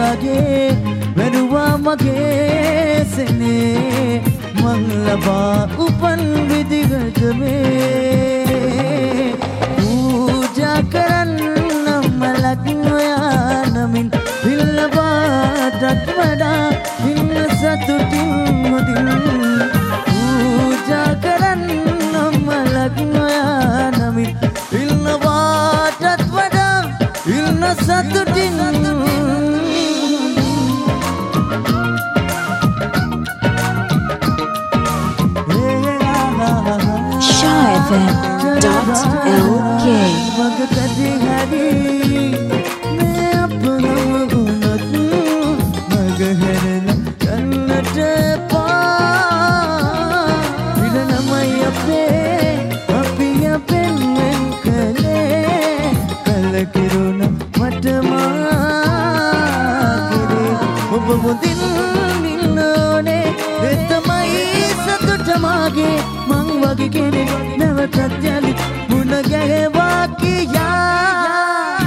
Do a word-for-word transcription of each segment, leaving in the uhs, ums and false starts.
අගේ වැරුවා මගේ සෙනේ මං ලබා උපන් විදිහට මේ පූජා කරන්න මලක් නොයා නමින් විල්ලබාටත් වඩා ඉන්න සතුටින් මුදින් පූජා කරන්න මලක් නොයා නමින් විල්ලබාටත් වඩා ඉන්න සතුටින් F M dot L K Magkati hari me apna gunat magharna kannata pa vidana mai ape apiya penmen kale kalakiruna matma kire oba mudin ninnone etamai satutamage mang wage kene නවතත් යලි මුණ ගැහෙවා කියා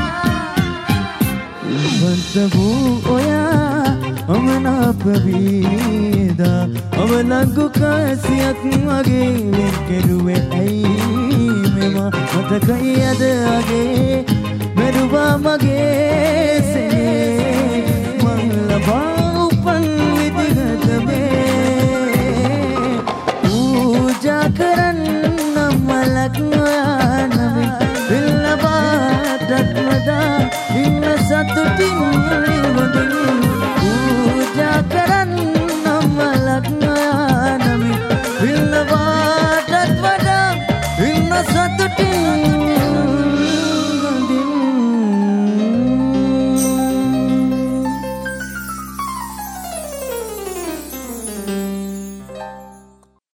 වන්ත වූ ඔයා අමනාප වීදා අවලංගු කාසියක් වගේ වෙන් කෙරුවේ ඇයි මෙම මතකයි අද අගේ මෙරුවා මගේ සෙනේ මං ලබා උපන් විදිහට මේ පූජා කරන්න මලක් නොයා